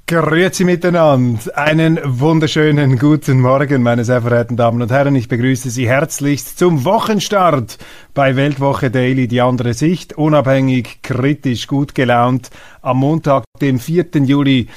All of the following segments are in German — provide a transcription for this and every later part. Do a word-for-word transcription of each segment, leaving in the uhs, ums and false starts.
Grüezi miteinander. Einen wunderschönen guten Morgen, meine sehr verehrten Damen und Herren. Ich begrüße Sie herzlichst zum Wochenstart bei Weltwoche Daily, die andere Sicht. Unabhängig, kritisch, gut gelaunt. Am Montag, dem vierten Juli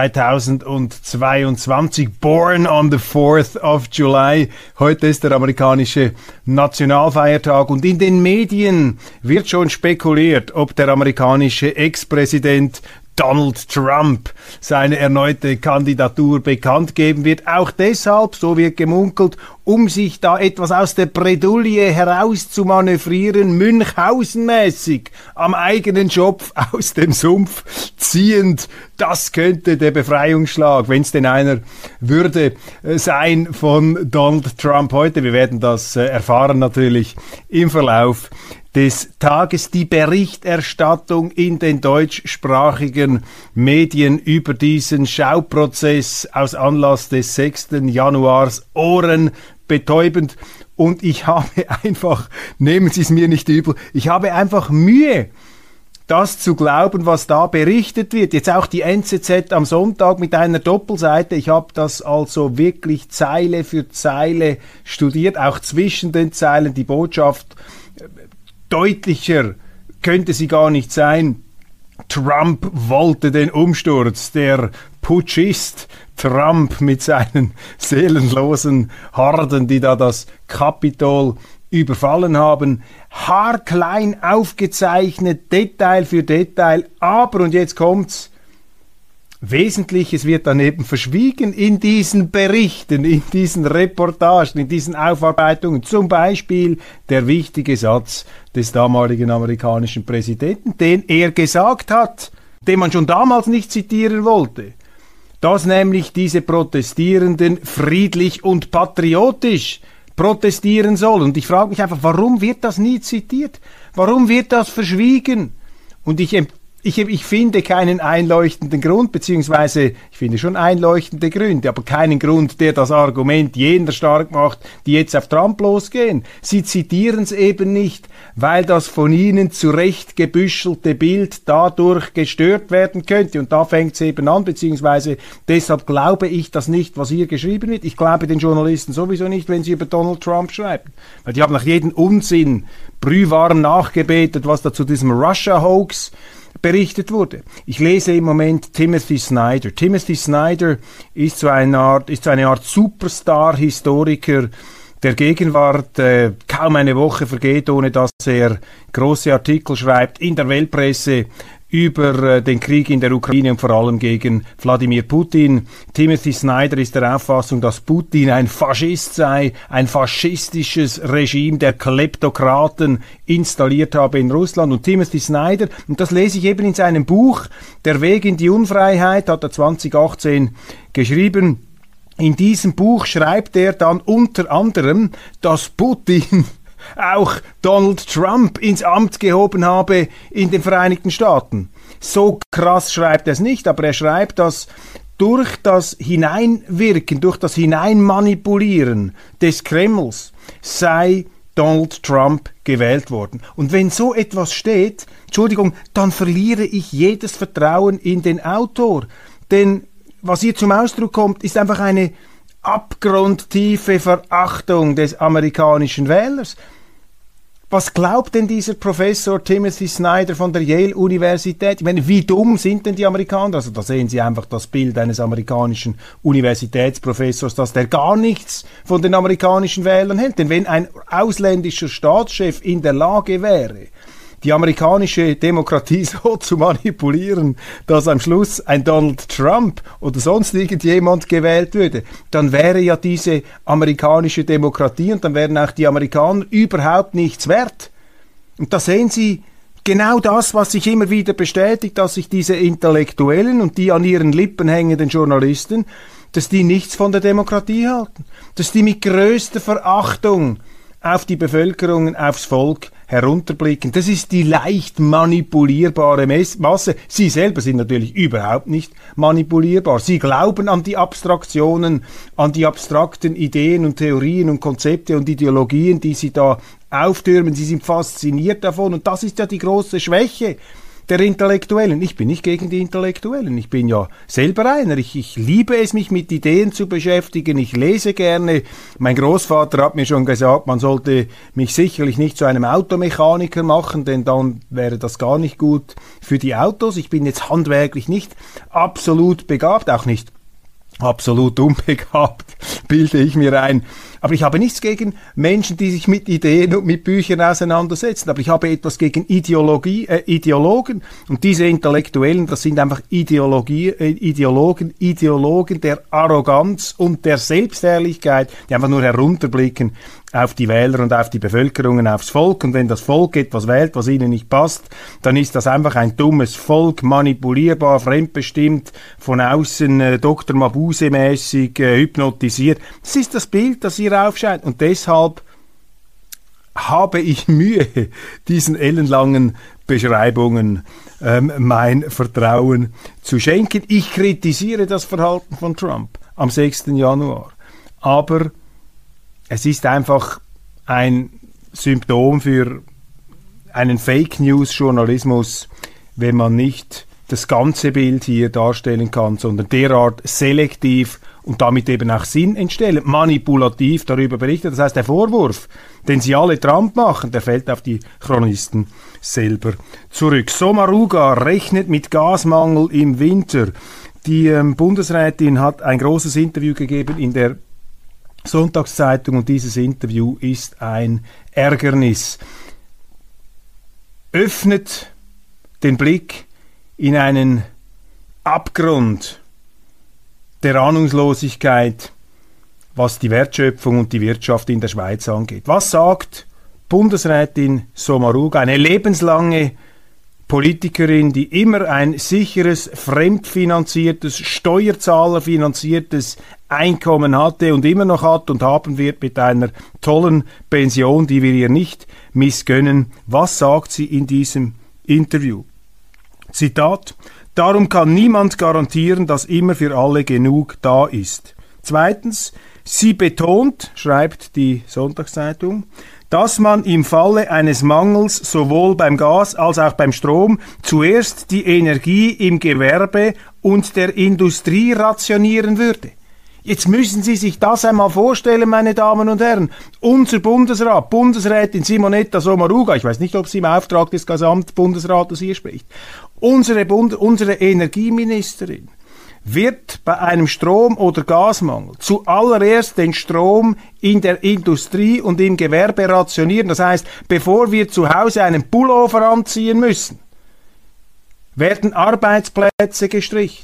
zweitausendzweiundzwanzig. Born on the fourth of July. Heute ist der amerikanische Nationalfeiertag und in den Medien wird schon spekuliert, ob der amerikanische Ex-Präsident Donald Trump seine erneute Kandidatur bekannt geben wird. Auch deshalb, so wird gemunkelt, um sich da etwas aus der Bredouille heraus zu manövrieren, Münchhausen-mäßig am eigenen Schopf aus dem Sumpf ziehend. Das könnte der Befreiungsschlag, wenn es denn einer würde, sein von Donald Trump heute. Wir werden das erfahren natürlich im Verlauf des Tages. Die Berichterstattung in den deutschsprachigen Medien über diesen Schauprozess aus Anlass des sechsten Januars ohrenbetäubend. Und ich habe einfach, nehmen Sie es mir nicht übel, ich habe einfach Mühe, das zu glauben, was da berichtet wird. Jetzt auch die N Z Z am Sonntag mit einer Doppelseite. Ich habe das also wirklich Zeile für Zeile studiert, auch zwischen den Zeilen. Die Botschaft deutlicher könnte sie gar nicht sein. Trump wollte den Umsturz. Der Putschist Trump mit seinen seelenlosen Horden, die da das Kapitol überfallen haben. Haarklein aufgezeichnet, Detail für Detail. Aber, und jetzt kommt's, Wesentliches wird daneben verschwiegen in diesen Berichten, in diesen Reportagen, in diesen Aufarbeitungen. Zum Beispiel der wichtige Satz des damaligen amerikanischen Präsidenten, den er gesagt hat, den man schon damals nicht zitieren wollte, dass nämlich diese Protestierenden friedlich und patriotisch protestieren sollen. Und ich frage mich einfach, warum wird das nie zitiert? Warum wird das verschwiegen? Und ich Ich, ich finde keinen einleuchtenden Grund, beziehungsweise ich finde schon einleuchtende Gründe, aber keinen Grund, der das Argument jener stark macht, die jetzt auf Trump losgehen. Sie zitieren es eben nicht, weil das von ihnen zurecht gebüschelte Bild dadurch gestört werden könnte. Und da fängt es eben an, beziehungsweise deshalb glaube ich das nicht, was hier geschrieben wird. Ich glaube den Journalisten sowieso nicht, wenn sie über Donald Trump schreiben. Weil die haben nach jedem Unsinn brühwarm nachgebetet, was da zu diesem Russia-Hoax berichtet wurde. Ich lese im Moment Timothy Snyder. Timothy Snyder ist so eine Art, ist so eine Art Superstar-Historiker der Gegenwart. Äh, kaum eine Woche vergeht, ohne dass er große Artikel schreibt in der Weltpresse über äh, den Krieg in der Ukraine und vor allem gegen Wladimir Putin. Timothy Snyder ist der Auffassung, dass Putin ein Faschist sei, ein faschistisches Regime der Kleptokraten installiert habe in Russland. Und Timothy Snyder, und das lese ich eben in seinem Buch Der Weg in die Unfreiheit, hat er zwanzig achtzehn geschrieben. In diesem Buch schreibt er dann unter anderem, dass Putin auch Donald Trump ins Amt gehoben habe in den Vereinigten Staaten. So krass schreibt er es nicht, aber er schreibt, dass durch das Hineinwirken, durch das Hineinmanipulieren des Kremls sei Donald Trump gewählt worden. Und wenn so etwas steht, Entschuldigung, dann verliere ich jedes Vertrauen in den Autor. Denn was hier zum Ausdruck kommt, ist einfach eine abgrundtiefe Verachtung des amerikanischen Wählers. Was glaubt denn dieser Professor Timothy Snyder von der Yale-Universität? Ich meine, wie dumm sind denn die Amerikaner? Also da sehen Sie einfach das Bild eines amerikanischen Universitätsprofessors, dass der gar nichts von den amerikanischen Wählern hält. Denn wenn ein ausländischer Staatschef in der Lage wäre, die amerikanische Demokratie so zu manipulieren, dass am Schluss ein Donald Trump oder sonst irgendjemand gewählt würde, dann wäre ja diese amerikanische Demokratie und dann wären auch die Amerikaner überhaupt nichts wert. Und da sehen Sie genau das, was sich immer wieder bestätigt, dass sich diese Intellektuellen und die an ihren Lippen hängenden Journalisten, dass die nichts von der Demokratie halten, dass die mit größter Verachtung auf die Bevölkerung, aufs Volk herunterblicken. Das ist die leicht manipulierbare Masse. Sie selber sind natürlich überhaupt nicht manipulierbar. Sie glauben an die Abstraktionen, an die abstrakten Ideen und Theorien und Konzepte und Ideologien, die sie da auftürmen. Sie sind fasziniert davon. Und das ist ja die große Schwäche der Intellektuellen. Ich bin nicht gegen die Intellektuellen. Ich bin ja selber einer. Ich, ich liebe es, mich mit Ideen zu beschäftigen. Ich lese gerne. Mein Großvater hat mir schon gesagt, man sollte mich sicherlich nicht zu einem Automechaniker machen, denn dann wäre das gar nicht gut für die Autos. Ich bin jetzt handwerklich nicht absolut begabt, auch nicht absolut unbegabt, bilde ich mir ein. Aber ich habe nichts gegen Menschen, die sich mit Ideen und mit Büchern auseinandersetzen. Aber ich habe etwas gegen Ideologie, äh, Ideologen. Und diese Intellektuellen, das sind einfach Ideologie, äh, Ideologen, Ideologen der Arroganz und der Selbstherrlichkeit, die einfach nur herunterblicken auf die Wähler und auf die Bevölkerung und aufs Volk. Und wenn das Volk etwas wählt, was ihnen nicht passt, dann ist das einfach ein dummes Volk, manipulierbar, fremdbestimmt, von außen äh, Doktor Mabuse-mäßig äh, hypnotisiert. Das ist das Bild, das ihr aufscheint. Und deshalb habe ich Mühe, diesen ellenlangen Beschreibungen ähm, mein Vertrauen zu schenken. Ich kritisiere das Verhalten von Trump am sechsten Januar. Aber es ist einfach ein Symptom für einen Fake-News-Journalismus, wenn man nicht das ganze Bild hier darstellen kann, sondern derart selektiv und damit eben auch Sinn entstellen, manipulativ darüber berichtet. Das heißt, der Vorwurf, den sie alle Trump machen, der fällt auf die Chronisten selber zurück. Sommaruga rechnet mit Gasmangel im Winter. Die ähm, Bundesrätin hat ein großes Interview gegeben in der Sonntagszeitung und dieses Interview ist ein Ärgernis. Öffnet den Blick in einen Abgrund der Ahnungslosigkeit, was die Wertschöpfung und die Wirtschaft in der Schweiz angeht. Was sagt Bundesrätin Sommaruga, eine lebenslange Politikerin, die immer ein sicheres, fremdfinanziertes, steuerzahlerfinanziertes Einkommen hatte und immer noch hat und haben wird mit einer tollen Pension, die wir ihr nicht missgönnen. Was sagt sie in diesem Interview? Zitat: Darum kann niemand garantieren, dass immer für alle genug da ist. Zweitens, sie betont, schreibt die Sonntagszeitung, dass man im Falle eines Mangels sowohl beim Gas als auch beim Strom zuerst die Energie im Gewerbe und der Industrie rationieren würde. Jetzt müssen Sie sich das einmal vorstellen, meine Damen und Herren. Unser Bundesrat, Bundesrätin Simonetta Sommaruga, ich weiß nicht, ob sie im Auftrag des Gesamtbundesrates hier spricht, unsere, Bund- unsere Energieministerin wird bei einem Strom- oder Gasmangel zuallererst den Strom in der Industrie und im Gewerbe rationieren. Das heißt, bevor wir zu Hause einen Pullover anziehen müssen, werden Arbeitsplätze gestrichen,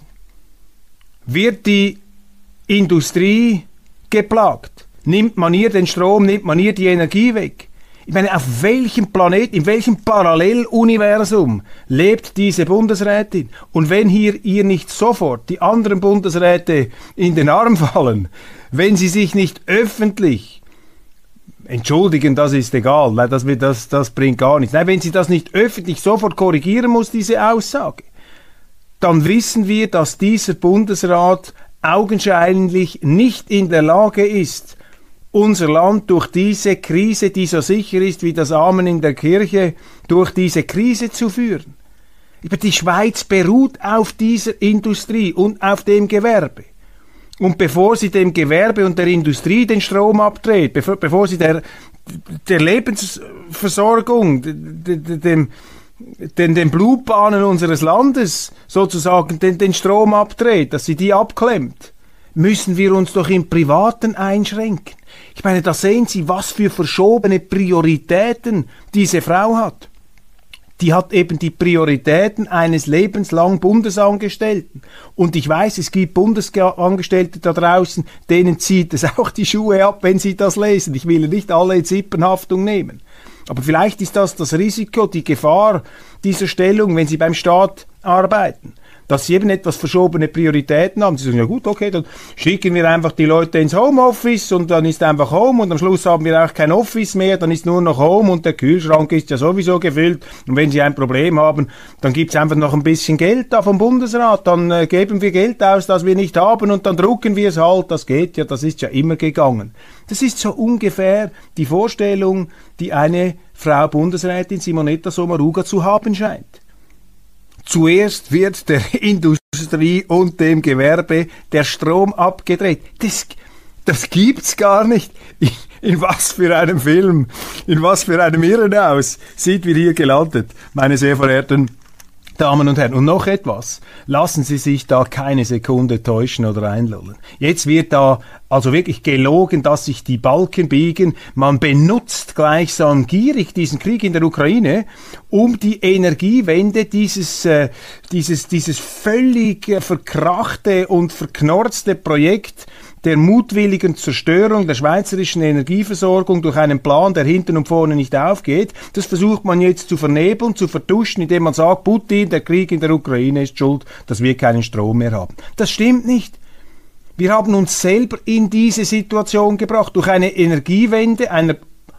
wird die Industrie geplagt, nimmt man ihr den Strom, nimmt man ihr die Energie weg. Ich meine, auf welchem Planet, in welchem Paralleluniversum lebt diese Bundesrätin? Und wenn hier ihr nicht sofort die anderen Bundesräte in den Arm fallen, wenn sie sich nicht öffentlich entschuldigen, das ist egal, weil das, das, das bringt gar nichts. Nein, wenn sie das nicht öffentlich sofort korrigieren muss, diese Aussage, dann wissen wir, dass dieser Bundesrat augenscheinlich nicht in der Lage ist, unser Land durch diese Krise, die so sicher ist wie das Amen in der Kirche, durch diese Krise zu führen. Die Schweiz beruht auf dieser Industrie und auf dem Gewerbe. Und bevor sie dem Gewerbe und der Industrie den Strom abdreht, bevor, bevor sie der, der Lebensversorgung, dem, den, den Blutbahnen unseres Landes sozusagen den, den Strom abdreht, dass sie die abklemmt, müssen wir uns doch im Privaten einschränken. Ich meine, da sehen Sie, was für verschobene Prioritäten diese Frau hat. Die hat eben die Prioritäten eines lebenslang Bundesangestellten. Und ich weiß, es gibt Bundesangestellte da draußen, denen zieht es auch die Schuhe ab, wenn sie das lesen. Ich will nicht alle in Sippenhaftung nehmen. Aber vielleicht ist das das Risiko, die Gefahr dieser Stellung, wenn Sie beim Staat arbeiten, dass sie eben etwas verschobene Prioritäten haben. Sie sagen, ja gut, okay, dann schicken wir einfach die Leute ins Homeoffice und dann ist einfach Home und am Schluss haben wir auch kein Office mehr, dann ist nur noch Home und der Kühlschrank ist ja sowieso gefüllt und wenn sie ein Problem haben, dann gibt's einfach noch ein bisschen Geld da vom Bundesrat, dann äh, geben wir Geld aus, das wir nicht haben und dann drucken wir es halt, das geht ja, das ist ja immer gegangen. Das ist so ungefähr die Vorstellung, die eine Frau Bundesrätin Simonetta Sommaruga zu haben scheint. zuerst wird der Industrie und dem Gewerbe der Strom abgedreht. Das, das gibt's gar nicht. In, in was für einem Film, in was für einem Irrenhaus sind wir hier gelandet, meine sehr verehrten Damen und Herren. Und noch etwas. Lassen Sie sich da keine Sekunde täuschen oder einlullen. Jetzt wird da also wirklich gelogen, dass sich die Balken biegen. Man benutzt gleichsam gierig diesen Krieg in der Ukraine, um die Energiewende, dieses, äh, dieses, dieses völlig äh, verkrachte und verknorzte Projekt der mutwilligen Zerstörung der schweizerischen Energieversorgung durch einen Plan, der hinten und vorne nicht aufgeht. Das versucht man jetzt zu vernebeln, zu vertuschen, indem man sagt, Putin, der Krieg in der Ukraine ist schuld, dass wir keinen Strom mehr haben. Das stimmt nicht. Wir haben uns selber in diese Situation gebracht, durch eine Energiewende einer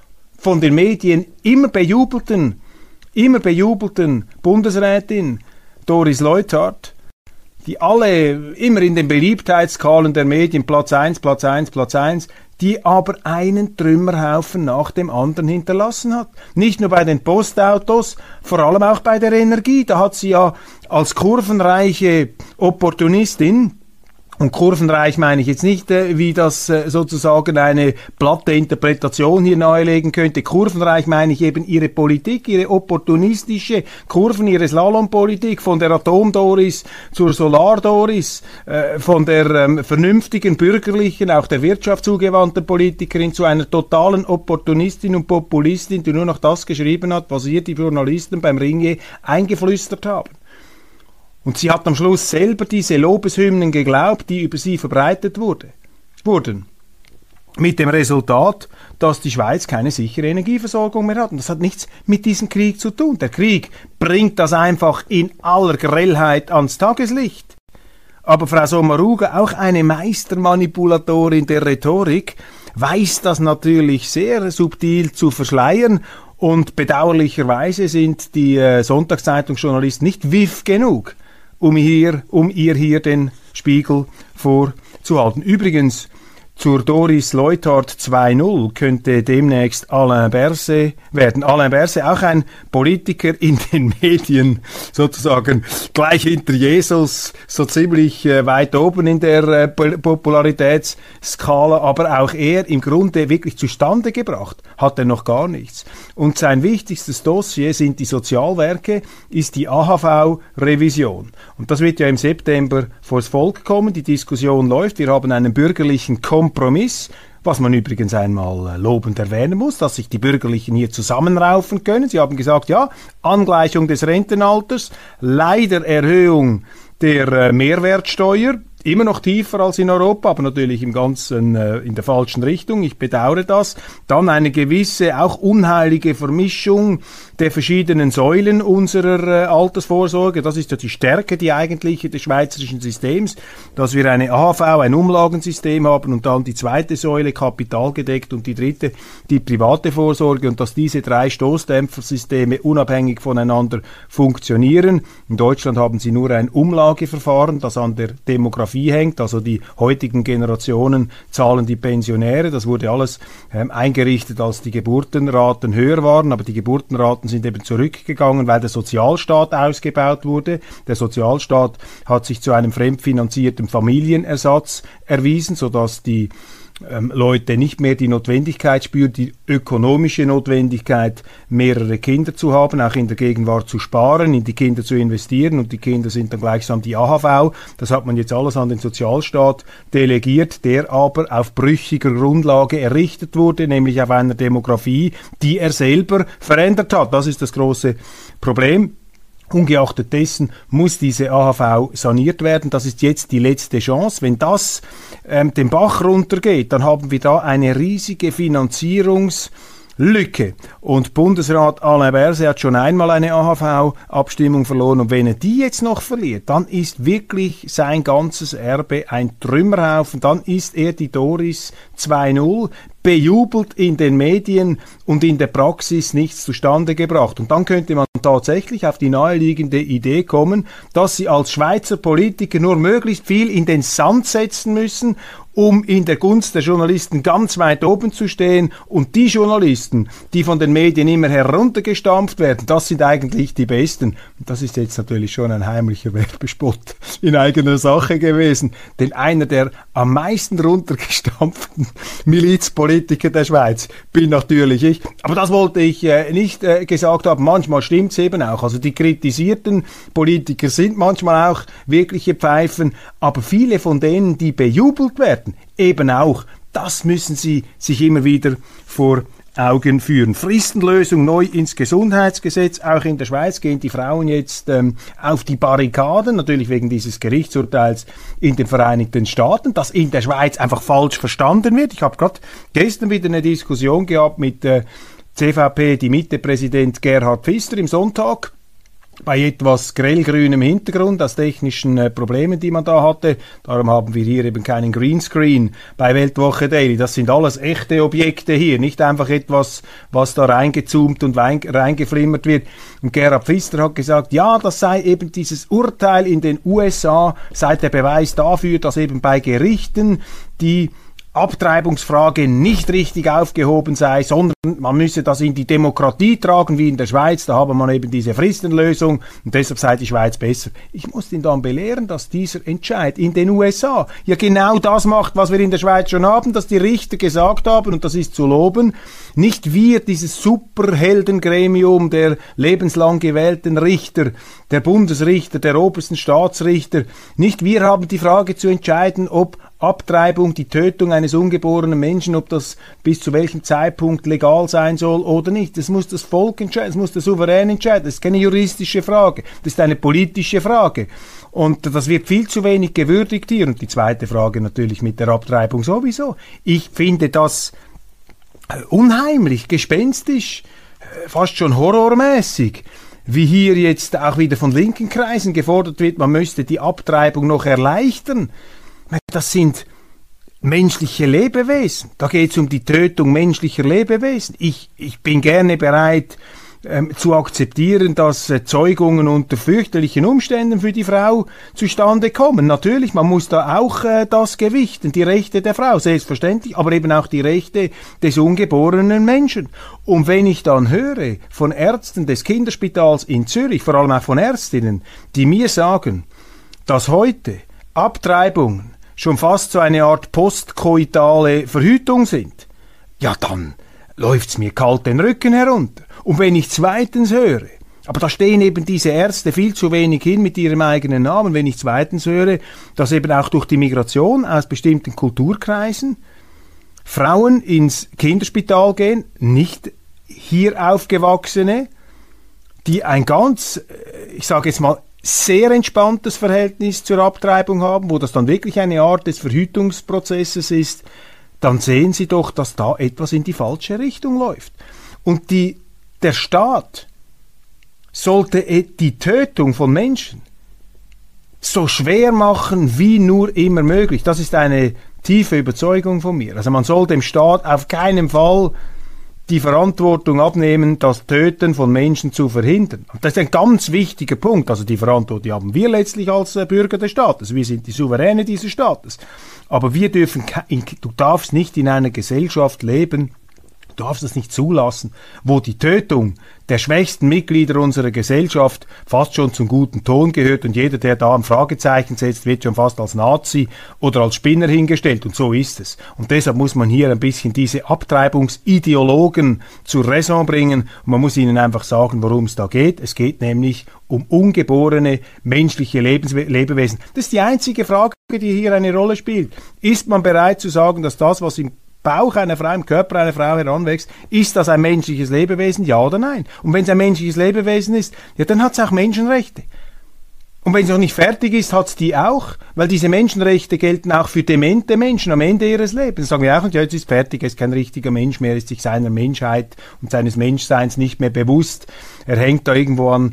von den Medien immer bejubelten, immer bejubelten Bundesrätin Doris Leuthard, die alle immer in den Beliebtheitsskalen der Medien Platz eins, Platz eins, Platz eins, die aber einen Trümmerhaufen nach dem anderen hinterlassen hat. Nicht nur bei den Postautos, vor allem auch bei der Energie. Da hat sie ja als kurvenreiche Opportunistin, und kurvenreich meine ich jetzt nicht, äh, wie das äh, sozusagen eine platte Interpretation hier nahelegen könnte. Kurvenreich meine ich eben ihre Politik, ihre opportunistische Kurven, ihre Slalompolitik, von der Atomdoris zur Solardoris, äh, von der ähm, vernünftigen, bürgerlichen, auch der Wirtschaft zugewandten Politikerin zu einer totalen Opportunistin und Populistin, die nur noch das geschrieben hat, was ihr die Journalisten beim Ringier eingeflüstert haben. Und sie hat am Schluss selber diese Lobeshymnen geglaubt, die über sie verbreitet wurde, wurden. Mit dem Resultat, dass die Schweiz keine sichere Energieversorgung mehr hat. Und das hat nichts mit diesem Krieg zu tun. Der Krieg bringt das einfach in aller Grellheit ans Tageslicht. Aber Frau Sommaruga, auch eine Meistermanipulatorin der Rhetorik, weiß das natürlich sehr subtil zu verschleiern. Und bedauerlicherweise sind die äh, Sonntagszeitungsjournalisten nicht wiff genug, um, hier, um ihr hier den Spiegel vorzuhalten. Übrigens, zur Doris Leuthard zwei null könnte demnächst Alain Berset werden. Alain Berset, auch ein Politiker in den Medien, sozusagen gleich hinter Jesus, so ziemlich äh, weit oben in der äh, Popularitätsskala, aber auch er im Grunde wirklich zustande gebracht hat er noch gar nichts. Und sein wichtigstes Dossier sind die Sozialwerke, ist die A H V-Revision. Und das wird ja im September vors Volk kommen, die Diskussion läuft, wir haben einen bürgerlichen Kompromiss, was man übrigens einmal lobend erwähnen muss, dass sich die Bürgerlichen hier zusammenraufen können. Sie haben gesagt, ja, Angleichung des Rentenalters, leider Erhöhung der äh, Mehrwertsteuer, immer noch tiefer als in Europa, aber natürlich im Ganzen äh, in der falschen Richtung. Ich bedauere das. Dann eine gewisse, auch unheilige Vermischung der verschiedenen Säulen unserer äh, Altersvorsorge. Das ist ja die Stärke, die eigentliche des schweizerischen Systems, dass wir eine A H V, ein Umlagensystem haben und dann die zweite Säule kapitalgedeckt und die dritte die private Vorsorge und dass diese drei Stoßdämpfersysteme unabhängig voneinander funktionieren. In Deutschland haben sie nur ein Umlageverfahren, das an der Demografie hängt, also die heutigen Generationen zahlen die Pensionäre, das wurde alles ähm, eingerichtet, als die Geburtenraten höher waren, aber die Geburtenraten sind eben zurückgegangen, weil der Sozialstaat ausgebaut wurde. Der Sozialstaat hat sich zu einem fremdfinanzierten Familienersatz erwiesen, sodass die Ähm, Leute nicht mehr die Notwendigkeit spüren, die ökonomische Notwendigkeit, mehrere Kinder zu haben, auch in der Gegenwart zu sparen, in die Kinder zu investieren und die Kinder sind dann gleichsam die A H V. Das hat man jetzt alles an den Sozialstaat delegiert, der aber auf brüchiger Grundlage errichtet wurde, nämlich auf einer Demografie, die er selber verändert hat. Das ist das große Problem. Ungeachtet dessen muss diese A H V saniert werden. Das ist jetzt die letzte Chance. Wenn das ähm, den Bach runtergeht, dann haben wir da eine riesige Finanzierungslücke. Und Bundesrat Alain Berset hat schon einmal eine A H V-Abstimmung verloren. Und wenn er die jetzt noch verliert, dann ist wirklich sein ganzes Erbe ein Trümmerhaufen. Dann ist er die Doris zwei null, bejubelt, in den Medien und in der Praxis nichts zustande gebracht. Und dann könnte man tatsächlich auf die naheliegende Idee kommen, dass sie als Schweizer Politiker nur möglichst viel in den Sand setzen müssen, um in der Gunst der Journalisten ganz weit oben zu stehen. Und die Journalisten, die von den Medien immer heruntergestampft werden, das sind eigentlich die Besten. Und das ist jetzt natürlich schon ein heimlicher Werbespot in eigener Sache gewesen. Denn einer der am meisten runtergestampften Milizpolitiker der Schweiz bin natürlich ich. Aber das wollte ich äh, nicht äh, gesagt haben. Manchmal stimmt's eben auch. Also die kritisierten Politiker sind manchmal auch wirkliche Pfeifen. Aber viele von denen, die bejubelt werden, eben auch. Das müssen Sie sich immer wieder vor Augen führen. Fristenlösung neu ins Gesundheitsgesetz. Auch in der Schweiz gehen die Frauen jetzt ähm, auf die Barrikaden, natürlich wegen dieses Gerichtsurteils in den Vereinigten Staaten, das in der Schweiz einfach falsch verstanden wird. Ich habe gerade gestern wieder eine Diskussion gehabt mit äh, C V P, die Mitte-Präsident Gerhard Pfister im Sonntag, bei etwas grellgrünem Hintergrund aus technischen äh, Problemen, die man da hatte. Darum haben wir hier eben keinen Greenscreen bei Weltwoche Daily. Das sind alles echte Objekte hier, nicht einfach etwas, was da reingezoomt und reingeflimmert wird. Und Gerhard Pfister hat gesagt, ja, das sei eben dieses Urteil in den U S A, sei der Beweis dafür, dass eben bei Gerichten die Abtreibungsfrage nicht richtig aufgehoben sei, sondern man müsse das in die Demokratie tragen, wie in der Schweiz. Da habe man eben diese Fristenlösung und deshalb sei die Schweiz besser. Ich muss ihn dann belehren, dass dieser Entscheid in den U S A ja genau das macht, was wir in der Schweiz schon haben, dass die Richter gesagt haben, und das ist zu loben, nicht wir, dieses Superheldengremium der lebenslang gewählten Richter, der Bundesrichter, der obersten Staatsrichter, nicht wir haben die Frage zu entscheiden, ob Abtreibung, die Tötung eines ungeborenen Menschen, ob das bis zu welchem Zeitpunkt legal sein soll oder nicht. Das muss das Volk entscheiden, das muss der Souverän entscheiden. Das ist keine juristische Frage, das ist eine politische Frage. Und das wird viel zu wenig gewürdigt hier. Und die zweite Frage natürlich mit der Abtreibung sowieso. Ich finde das unheimlich, gespenstisch, fast schon horrormäßig, wie hier jetzt auch wieder von linken Kreisen gefordert wird, man müsste die Abtreibung noch erleichtern. Das sind menschliche Lebewesen. Da geht es um die Tötung menschlicher Lebewesen. Ich, ich bin gerne bereit ähm, zu akzeptieren, dass äh, Zeugungen unter fürchterlichen Umständen für die Frau zustande kommen. Natürlich, man muss da auch äh, das gewichten, die Rechte der Frau, selbstverständlich, aber eben auch die Rechte des ungeborenen Menschen. Und wenn ich dann höre von Ärzten des Kinderspitals in Zürich, vor allem auch von Ärztinnen, die mir sagen, dass heute Abtreibungen schon fast so eine Art postkoitale Verhütung sind, ja, dann läuft's mir kalt den Rücken herunter. Und wenn ich zweitens höre, aber da stehen eben diese Ärzte viel zu wenig hin mit ihrem eigenen Namen, wenn ich zweitens höre, dass eben auch durch die Migration aus bestimmten Kulturkreisen Frauen ins Kinderspital gehen, nicht hier aufgewachsene, die ein ganz, ich sage jetzt mal, sehr entspanntes Verhältnis zur Abtreibung haben, wo das dann wirklich eine Art des Verhütungsprozesses ist, dann sehen Sie doch, dass da etwas in die falsche Richtung läuft. Und die, der Staat sollte die Tötung von Menschen so schwer machen, wie nur immer möglich. Das ist eine tiefe Überzeugung von mir. Also man soll dem Staat auf keinen Fall die Verantwortung abnehmen, das Töten von Menschen zu verhindern. Und das ist ein ganz wichtiger Punkt. Also die Verantwortung die haben wir letztlich als äh, Bürger des Staates. Wir sind die Souveräne dieses Staates. Aber wir dürfen, in, du darfst nicht in einer Gesellschaft leben, du darfst es nicht zulassen, wo die Tötung der schwächsten Mitglieder unserer Gesellschaft fast schon zum guten Ton gehört und jeder, der da ein Fragezeichen setzt, wird schon fast als Nazi oder als Spinner hingestellt und so ist es. Und deshalb muss man hier ein bisschen diese Abtreibungsideologen zur Raison bringen und man muss ihnen einfach sagen, worum es da geht. Es geht nämlich um ungeborene menschliche Lebens- Lebewesen. Das ist die einzige Frage, die hier eine Rolle spielt. Ist man bereit zu sagen, dass das, was im Bauch einer Frau, im Körper einer Frau heranwächst, ist das ein menschliches Lebewesen, ja oder nein? Und wenn es ein menschliches Lebewesen ist, ja, dann hat es auch Menschenrechte. Und wenn es noch nicht fertig ist, hat es die auch, weil diese Menschenrechte gelten auch für demente Menschen am Ende ihres Lebens. Dann sagen wir auch, ja, jetzt ist fertig, er ist kein richtiger Mensch mehr, ist sich seiner Menschheit und seines Menschseins nicht mehr bewusst. Er hängt da irgendwo an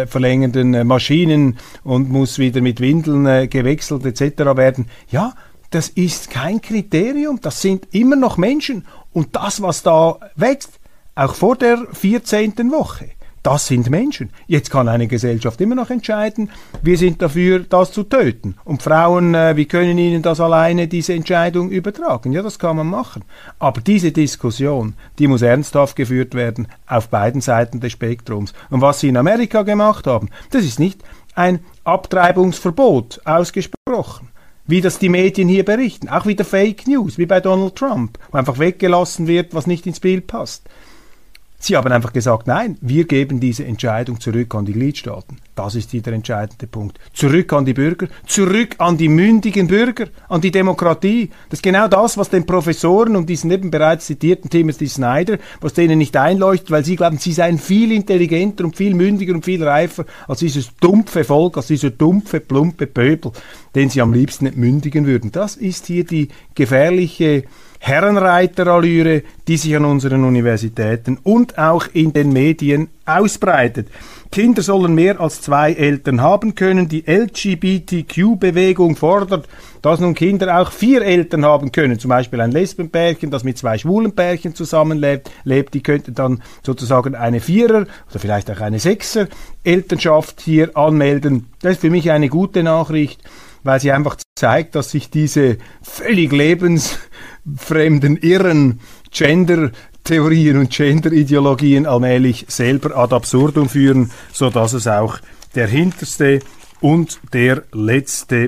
lebensverlängernden Maschinen und muss wieder mit Windeln gewechselt et cetera werden. Ja, das ist kein Kriterium, das sind immer noch Menschen. Und das, was da wächst, auch vor der vierzehnten Woche, das sind Menschen. Jetzt kann eine Gesellschaft immer noch entscheiden, wir sind dafür, das zu töten. Und Frauen, äh, wir können ihnen das alleine, diese Entscheidung übertragen. Ja, das kann man machen. Aber diese Diskussion, die muss ernsthaft geführt werden auf beiden Seiten des Spektrums. Und was sie in Amerika gemacht haben, das ist nicht ein Abtreibungsverbot ausgesprochen, wie das die Medien hier berichten. Auch wieder Fake News, wie bei Donald Trump, wo einfach weggelassen wird, was nicht ins Bild passt. Sie haben einfach gesagt, nein, wir geben diese Entscheidung zurück an die Gliedstaaten. Das ist hier der entscheidende Punkt. Zurück an die Bürger, zurück an die mündigen Bürger, an die Demokratie. Das ist genau das, was den Professoren und diesen eben bereits zitierten Timothy Snyder, was denen nicht einleuchtet, weil sie glauben, sie seien viel intelligenter und viel mündiger und viel reifer als dieses dumpfe Volk, als dieser dumpfe, plumpe Pöbel, den sie am liebsten entmündigen würden. Das ist hier die gefährliche Herrenreiterallüre, die sich an unseren Universitäten und auch in den Medien ausbreitet. Kinder sollen mehr als zwei Eltern haben können. Die L G B T Q-Bewegung fordert, dass nun Kinder auch vier Eltern haben können. Zum Beispiel ein Lesbenpärchen, das mit zwei schwulen Pärchen zusammenlebt, lebt, die könnte dann sozusagen eine Vierer- oder vielleicht auch eine Sechser-Elternschaft hier anmelden. Das ist für mich eine gute Nachricht, weil sie einfach zeigt, dass sich diese völlig lebensfremden, irren Gender-Theorien und Gender-Ideologien allmählich selber ad absurdum führen, sodass es auch der Hinterste und der Letzte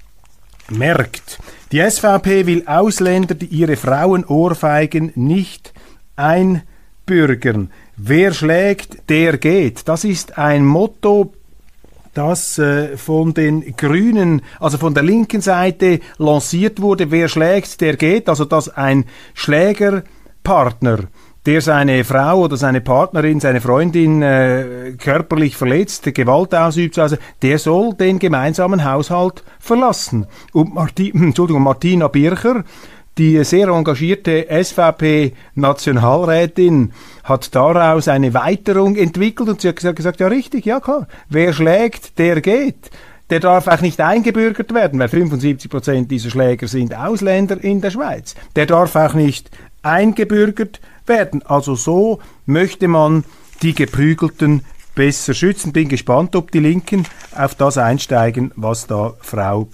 merkt. Die S V P will Ausländer, die ihre Frauen ohrfeigen, nicht einbürgern. Wer schlägt, der geht. Das ist ein Motto, das äh, von den Grünen, also von der linken Seite lanciert wurde. Wer schlägt, der geht. Also dass ein Schlägerpartner, der seine Frau oder seine Partnerin, seine Freundin äh, körperlich verletzt, Gewalt ausübt, also der soll den gemeinsamen Haushalt verlassen. Und Marti, Entschuldigung, Martina Bircher, die sehr engagierte S V P-Nationalrätin, hat daraus eine Weiterung entwickelt und sie hat gesagt, ja richtig, ja klar, wer schlägt, der geht. Der darf auch nicht eingebürgert werden, weil fünfundsiebzig Prozent dieser Schläger sind Ausländer in der Schweiz. Der darf auch nicht eingebürgert werden. Also so möchte man die Geprügelten besser schützen. Bin gespannt, ob die Linken auf das einsteigen, was da Frau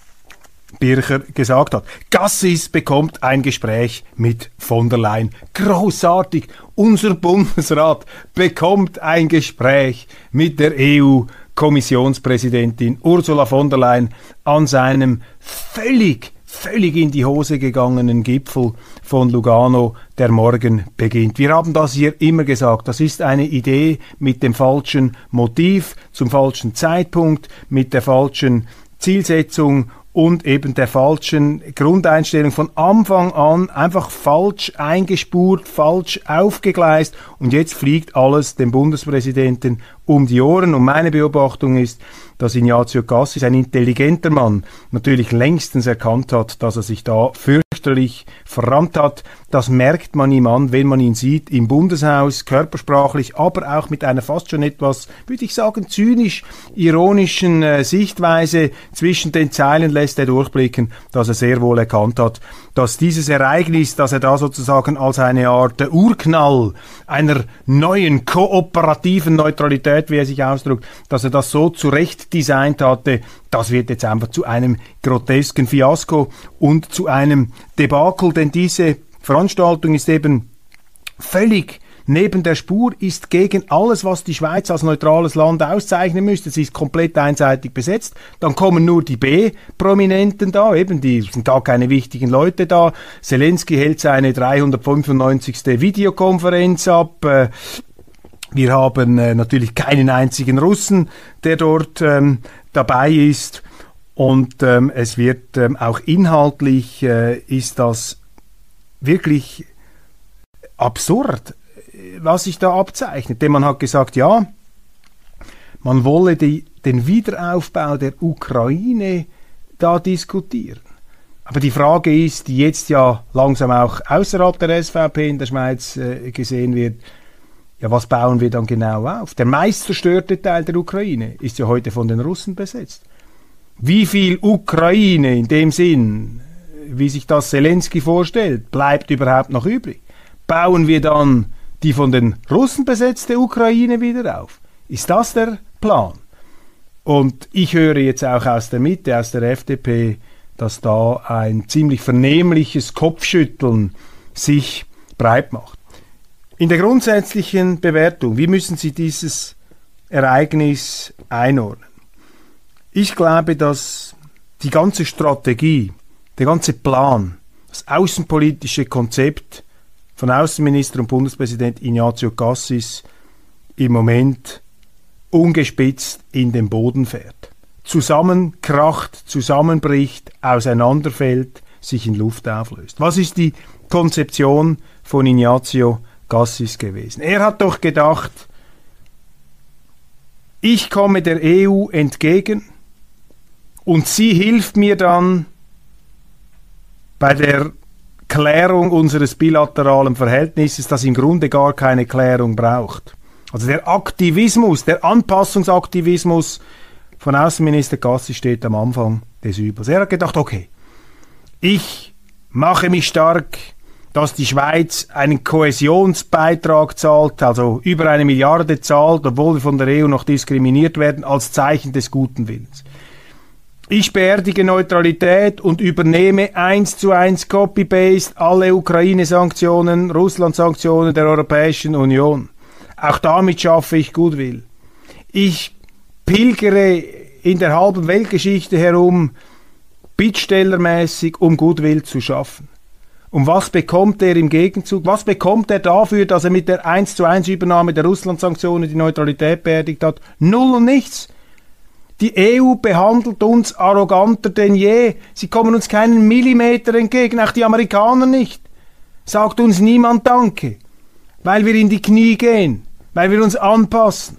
Bircher gesagt hat. Gassis bekommt ein Gespräch mit von der Leyen. Großartig! Unser Bundesrat bekommt ein Gespräch mit der E U-Kommissionspräsidentin Ursula von der Leyen an seinem völlig, völlig in die Hose gegangenen Gipfel von Lugano, der morgen beginnt. Wir haben das hier immer gesagt. Das ist eine Idee mit dem falschen Motiv, zum falschen Zeitpunkt, mit der falschen Zielsetzung und eben der falschen Grundeinstellung von Anfang an, einfach falsch eingespurt, falsch aufgegleist und jetzt fliegt alles dem Bundespräsidenten um die Ohren. Und meine Beobachtung ist, dass Ignazio Cassis, ein intelligenter Mann, natürlich längstens erkannt hat, dass er sich da fürchterlich verrannt hat. Das merkt man ihm an, wenn man ihn sieht im Bundeshaus, körpersprachlich, aber auch mit einer fast schon etwas, würde ich sagen, zynisch-ironischen äh, Sichtweise. Zwischen den Zeilen lässt er durchblicken, dass er sehr wohl erkannt hat, dass dieses Ereignis, dass er da sozusagen als eine Art äh, Urknall einer neuen kooperativen Neutralität, wie er sich ausdrückt, dass er das so zurecht designt hatte, das wird jetzt einfach zu einem grotesken Fiasko und zu einem Debakel, denn diese Veranstaltung ist eben völlig neben der Spur, ist gegen alles, was die Schweiz als neutrales Land auszeichnen müsste. Sie ist komplett einseitig besetzt. Dann kommen nur die B-Prominenten da, eben, die sind gar keine wichtigen Leute da. Zelensky hält seine dreihundertfünfundneunzigste Videokonferenz ab. Wir haben äh, natürlich keinen einzigen Russen, der dort ähm, dabei ist. Und ähm, es wird ähm, auch inhaltlich, äh, ist das wirklich absurd, was sich da abzeichnet. Denn man hat gesagt, ja, man wolle die, den Wiederaufbau der Ukraine da diskutieren. Aber die Frage ist, die jetzt ja langsam auch außerhalb der S V P in der Schweiz äh, gesehen wird, ja, was bauen wir dann genau auf? Der meist zerstörte Teil der Ukraine ist ja heute von den Russen besetzt. Wie viel Ukraine in dem Sinn wie sich das Zelensky vorstellt, bleibt überhaupt noch übrig? Bauen wir dann die von den Russen besetzte Ukraine wieder auf? Ist das der Plan? Und ich höre jetzt auch aus der Mitte, aus der F D P, dass da ein ziemlich vernehmliches Kopfschütteln sich breit macht. In der grundsätzlichen Bewertung, wie müssen Sie dieses Ereignis einordnen? Ich glaube, dass die ganze Strategie, der ganze Plan, das außenpolitische Konzept von Außenminister und Bundespräsident Ignazio Cassis im Moment ungespitzt in den Boden fährt. Zusammenkracht, zusammenbricht, auseinanderfällt, sich in Luft auflöst. Was ist die Konzeption von Ignazio Cassis gewesen? Er hat doch gedacht, ich komme der E U entgegen und sie hilft mir dann bei der Klärung unseres bilateralen Verhältnisses, das im Grunde gar keine Klärung braucht. Also der Aktivismus, der Anpassungsaktivismus von Außenminister Cassis steht am Anfang des Übels. Er hat gedacht, okay, ich mache mich stark, dass die Schweiz einen Kohäsionsbeitrag zahlt, also über eine Milliarde zahlt, obwohl wir von der E U noch diskriminiert werden, als Zeichen des guten Willens. Ich beerdige Neutralität und übernehme eins zu eins Copy-Paste alle Ukraine-Sanktionen, Russland-Sanktionen der Europäischen Union. Auch damit schaffe ich Goodwill. Ich pilgere in der halben Weltgeschichte herum, bittstellermäßig, um Goodwill zu schaffen. Und was bekommt er im Gegenzug? Was bekommt er dafür, dass er mit der eins zu eins Übernahme der Russland-Sanktionen die Neutralität beerdigt hat? Null und nichts. Die E U behandelt uns arroganter denn je. Sie kommen uns keinen Millimeter entgegen, auch die Amerikaner nicht. Sagt uns niemand Danke, weil wir in die Knie gehen, weil wir uns anpassen.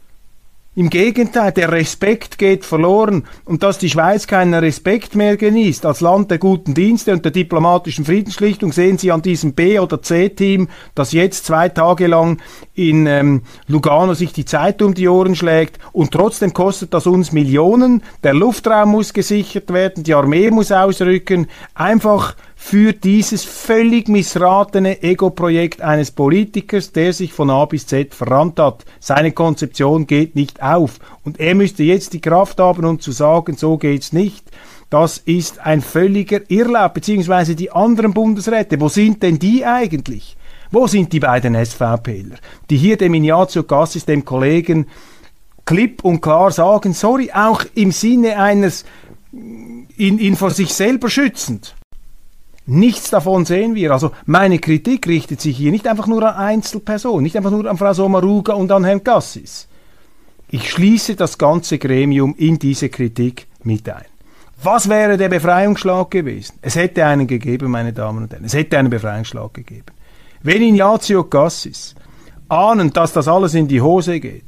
Im Gegenteil, der Respekt geht verloren. Und dass die Schweiz keinen Respekt mehr genießt als Land der guten Dienste und der diplomatischen Friedensschlichtung, sehen Sie an diesem B- oder C-Team, das jetzt zwei Tage lang in ähm, Lugano sich die Zeit um die Ohren schlägt. Und trotzdem kostet das uns Millionen. Der Luftraum muss gesichert werden, die Armee muss ausrücken. Einfach für dieses völlig missratene Ego-Projekt eines Politikers, der sich von A bis Z verrannt hat. Seine Konzeption geht nicht auf. Und er müsste jetzt die Kraft haben, um zu sagen, so geht's nicht. Das ist ein völliger Irrlaub, beziehungsweise die anderen Bundesräte. Wo sind denn die eigentlich? Wo sind die beiden SVPler, die hier dem Ignazio Cassis, dem Kollegen, klipp und klar sagen, sorry, auch im Sinne eines ihn, ihn vor sich selber schützend. Nichts davon sehen wir. Also meine Kritik richtet sich hier nicht einfach nur an Einzelpersonen, nicht einfach nur an Frau Sommaruga und an Herrn Cassis. Ich schließe das ganze Gremium in diese Kritik mit ein. Was wäre der Befreiungsschlag gewesen? Es hätte einen gegeben, meine Damen und Herren. Es hätte einen Befreiungsschlag gegeben. Wenn Ignazio Cassis, ahnend, dass das alles in die Hose geht,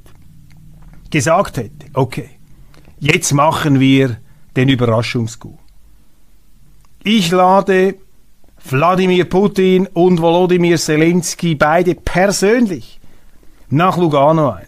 gesagt hätte, okay, jetzt machen wir den Überraschungscoup. Ich lade Wladimir Putin und Volodymyr Zelensky beide persönlich nach Lugano ein.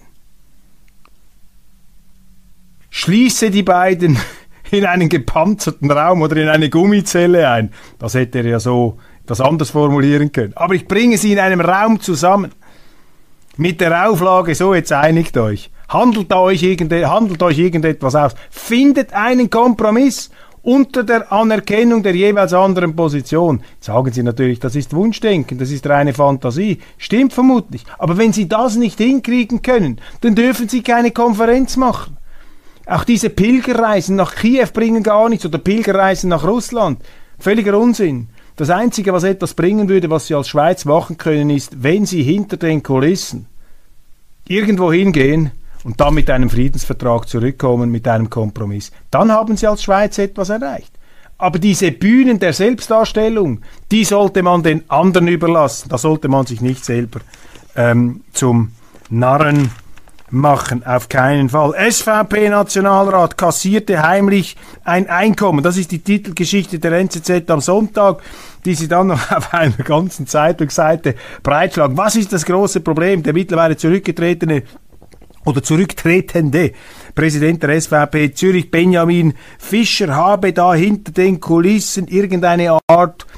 Schließe die beiden in einen gepanzerten Raum oder in eine Gummizelle ein. Das hätte er ja so etwas anders formulieren können. Aber ich bringe sie in einem Raum zusammen. Mit der Auflage, so jetzt einigt euch. Handelt euch, irgende, handelt euch irgendetwas aus. Findet einen Kompromiss unter der Anerkennung der jeweils anderen Position. Jetzt sagen Sie natürlich, das ist Wunschdenken, das ist reine Fantasie. Stimmt vermutlich. Aber wenn Sie das nicht hinkriegen können, dann dürfen Sie keine Konferenz machen. Auch diese Pilgerreisen nach Kiew bringen gar nichts oder Pilgerreisen nach Russland. Völliger Unsinn. Das Einzige, was etwas bringen würde, was Sie als Schweiz machen können, ist, wenn Sie hinter den Kulissen irgendwo hingehen und dann mit einem Friedensvertrag zurückkommen, mit einem Kompromiss. Dann haben Sie als Schweiz etwas erreicht. Aber diese Bühnen der Selbstdarstellung, die sollte man den anderen überlassen. Da sollte man sich nicht selber ähm, zum Narren machen, auf keinen Fall. S V P-Nationalrat kassierte heimlich ein Einkommen. Das ist die Titelgeschichte der N Z Z am Sonntag, die sie dann noch auf einer ganzen Zeitungsseite breitschlagen. Was ist das große Problem? Der mittlerweile zurückgetretene oder zurücktretende Präsident der S V P Zürich, Benjamin Fischer, habe da hinter den Kulissen irgendeine Art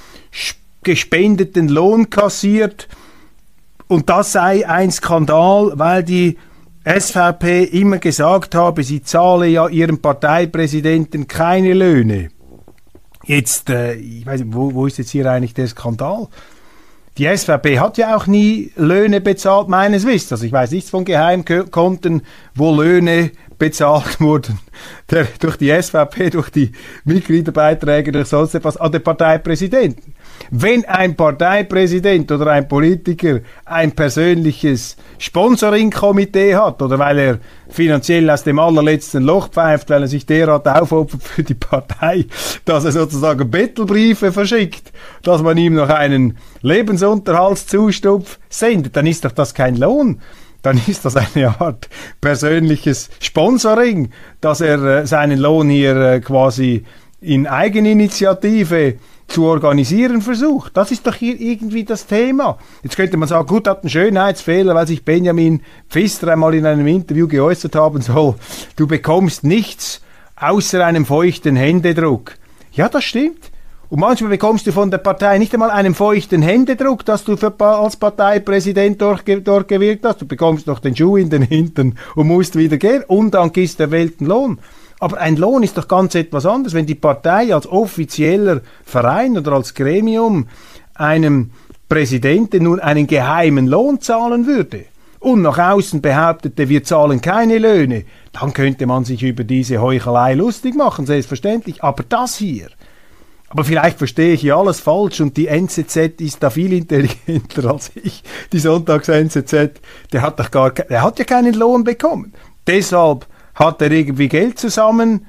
gespendeten Lohn kassiert und das sei ein Skandal, weil die S V P immer gesagt habe, sie zahle ja ihrem Parteipräsidenten keine Löhne. Jetzt, äh, ich weiß nicht, wo, wo ist jetzt hier eigentlich der Skandal? Die S V P hat ja auch nie Löhne bezahlt, meines Wissens. Also ich weiß nichts von Geheimkonten, wo Löhne bezahlt wurden der, durch die S V P, durch die Mitgliederbeiträge, durch sonst etwas an den Parteipräsidenten. Wenn ein Parteipräsident oder ein Politiker ein persönliches Sponsoring-Komitee hat oder weil er finanziell aus dem allerletzten Loch pfeift, weil er sich derart aufopfert für die Partei, dass er sozusagen Bettelbriefe verschickt, dass man ihm noch einen Lebensunterhaltszustupf sendet, dann ist doch das kein Lohn. Dann ist das eine Art persönliches Sponsoring, dass er äh, seinen Lohn hier äh, quasi in Eigeninitiative zu organisieren versucht. Das ist doch hier irgendwie das Thema. Jetzt könnte man sagen, gut, hat einen Schönheitsfehler, weil sich Benjamin Pfister einmal in einem Interview geäußert haben soll, du bekommst nichts außer einem feuchten Händedruck. Ja, das stimmt. Und manchmal bekommst du von der Partei nicht einmal einen feuchten Händedruck, dass du für, als Parteipräsident dort, dort gewirkt hast. Du bekommst noch den Schuh in den Hintern und musst wieder gehen. Und dann gibst der Welt einen Lohn. Aber ein Lohn ist doch ganz etwas anderes. Wenn die Partei als offizieller Verein oder als Gremium einem Präsidenten nun einen geheimen Lohn zahlen würde und nach außen behauptete, wir zahlen keine Löhne, dann könnte man sich über diese Heuchelei lustig machen, selbstverständlich. Aber das hier, aber vielleicht verstehe ich ja alles falsch und die N Z Z ist da viel intelligenter als ich. Die Sonntags-N Z Z, der hat doch gar, der hat ja keinen Lohn bekommen. Deshalb hat er irgendwie Geld zusammen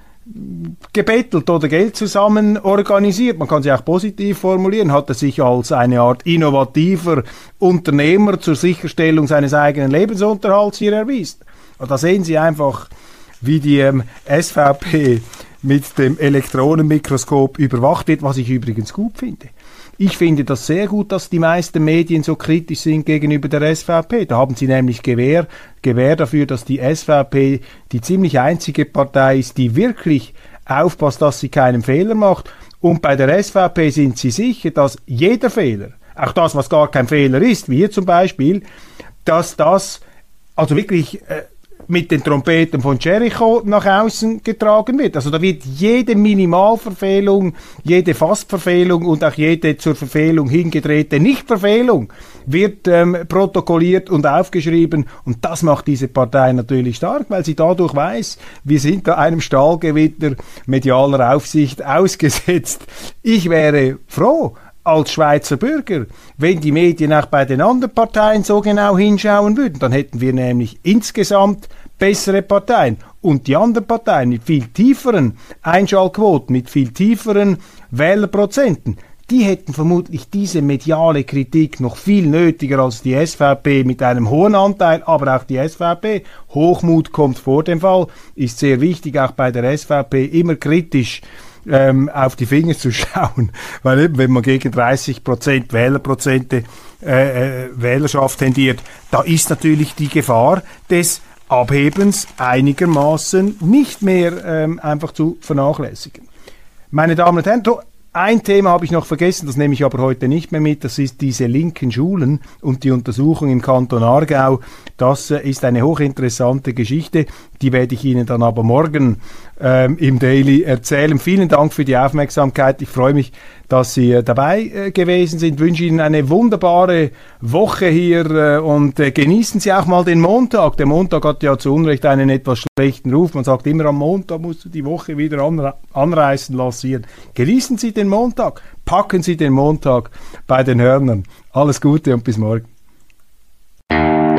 gebettelt oder Geld zusammen organisiert. Man kann sie auch positiv formulieren. Hat er sich als eine Art innovativer Unternehmer zur Sicherstellung seines eigenen Lebensunterhalts hier erwiesen. Und da sehen Sie einfach, wie die ähm, S V P mit dem Elektronenmikroskop überwacht wird, was ich übrigens gut finde. Ich finde das sehr gut, dass die meisten Medien so kritisch sind gegenüber der S V P. Da haben sie nämlich Gewähr, Gewähr dafür, dass die S V P die ziemlich einzige Partei ist, die wirklich aufpasst, dass sie keinen Fehler macht. Und bei der S V P sind sie sicher, dass jeder Fehler, auch das, was gar kein Fehler ist, wie hier zum Beispiel, dass das also wirklich äh, mit den Trompeten von Jericho nach außen getragen wird. Also da wird jede Minimalverfehlung, jede Fastverfehlung und auch jede zur Verfehlung hingedrehte Nichtverfehlung wird ähm, protokolliert und aufgeschrieben und das macht diese Partei natürlich stark, weil sie dadurch weiß, wir sind da einem Stahlgewitter medialer Aufsicht ausgesetzt. Ich wäre froh, als Schweizer Bürger, wenn die Medien auch bei den anderen Parteien so genau hinschauen würden, dann hätten wir nämlich insgesamt bessere Parteien und die anderen Parteien mit viel tieferen Einschaltquoten, mit viel tieferen Wählerprozenten, die hätten vermutlich diese mediale Kritik noch viel nötiger als die S V P mit einem hohen Anteil, aber auch die S V P. Hochmut kommt vor dem Fall, ist sehr wichtig, auch bei der S V P immer kritisch Ähm, auf die Finger zu schauen, weil eben, wenn man gegen dreißig Prozent Wählerprozente äh, äh, Wählerschaft tendiert, da ist natürlich die Gefahr des Abhebens einigermaßen nicht mehr ähm, einfach zu vernachlässigen. Meine Damen und Herren, ein Thema habe ich noch vergessen, das nehme ich aber heute nicht mehr mit, das ist diese linken Schulen und die Untersuchung im Kanton Aargau. Das äh, ist eine hochinteressante Geschichte, die werde ich Ihnen dann aber morgen ähm, im Daily erzählen. Vielen Dank für die Aufmerksamkeit, ich freue mich, dass Sie äh, dabei äh, gewesen sind, ich wünsche Ihnen eine wunderbare Woche hier äh, und äh, genießen Sie auch mal den Montag. Der Montag hat ja zu Unrecht einen etwas schlechten Ruf, man sagt immer, am Montag musst du die Woche wieder anre- anreißen lassen. Genießen Sie den Montag, packen Sie den Montag bei den Hörnern. Alles Gute und bis morgen.